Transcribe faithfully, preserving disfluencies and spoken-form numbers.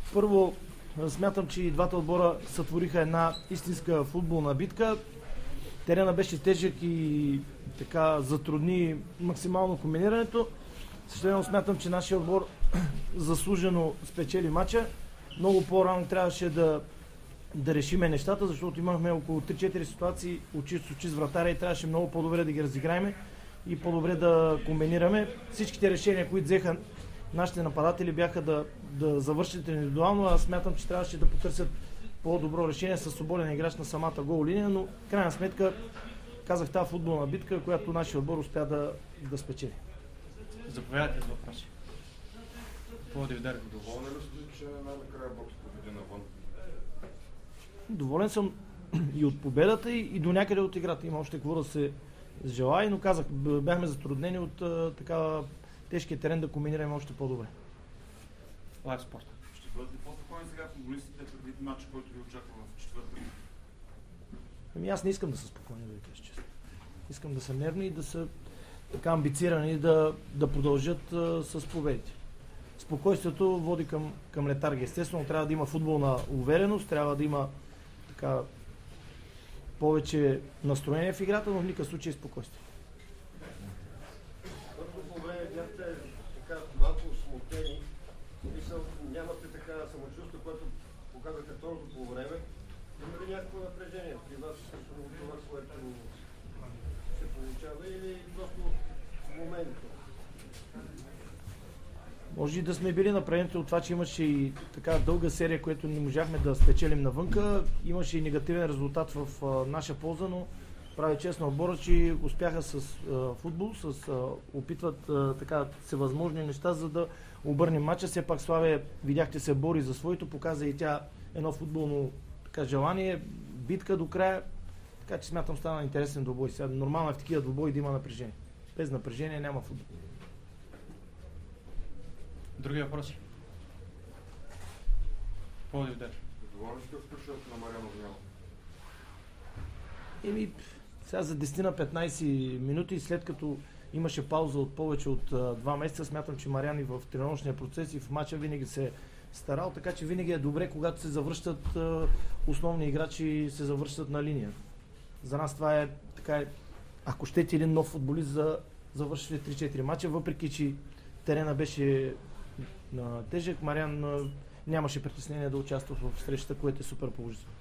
Първо, смятам, че и двата отбора сътвориха една истинска футболна битка. Терена беше тежък и така затрудни максимално комбинирането. Същевременно смятам, че нашия отбор заслужено спечели матча. Много по-рано трябваше да, да решиме нещата, защото имахме около три-четири ситуации очи с очи с вратаря и трябваше много по-добре да ги разиграем и по-добре да комбинираме. Всичките решения, които взеха нашите нападатели, бяха да, да завършат индивидуално, а смятам, че трябваше да потърсят по-добро решение с свободен играч на самата гол линия, но в крайна сметка казах тази футболна битка, която нашия отбор успя да, да спечели. Заповядайте за въпроси. Пловдив дерби. Доволен ли сте, че най-накрая Ботев победи навън? Доволен съм и от победата, и, и до някъде от играта. Има още какво да се желае, но казах, бяхме затруднени от а, така тежкия терен да комбинираме още по-добре. Лайв спорт. Ще бъдат ли по-спокойни сега футболистите предвид матча, който ви очаква в четвъртък? Ами аз не искам да са спокойни, да ви кажа честно. Искам да са нервни и да са така амбицирани да, да продължат а, с победите. Спокойствието води към, към летаргия. Естествено, трябва да има футболна увереност, трябва да има така повече настроение в играта, но в никакъв случай спокойствие. Първо по време бяхте така малко смутени, нямате така самочувство, което показахте второто по време. Има ли някакво напрежение при вас срещу това, което се получава, или просто в момента? Може и да сме били напрегнати от това, че имаше и така дълга серия, която не можахме да спечелим навънка. Имаше и негативен резултат в а, наша полза, но прави честно отбора, че успяха с а, футбол, с а, опитват а, така всевъзможни неща, за да обърнем матча. Все пак Славия, видяхте, се бори за своето, показа и тя едно футболно така, желание, битка до края. Така че смятам, стана интересен двубой. Сега нормално е в такива двубои да има напрежение. Без напрежение няма футбол. Други въпроси? Пловдив дерби. Доволен сте от включването на Мариан Огнянов? Еми, сега за десет на петнайсет минути, след като имаше пауза от повече от а, два месеца, смятам, че Мариан и в тренировъчния процес и в матча винаги се е старал, така че винаги е добре, когато се завръщат а, основни играчи, се завръщат на линия. За нас това е, така е, ако щете, един нов футболист за завършили три-четири матча, въпреки че терена беше на тежък, Мариан а, нямаше притеснение да участва в срещата, което е супер положително.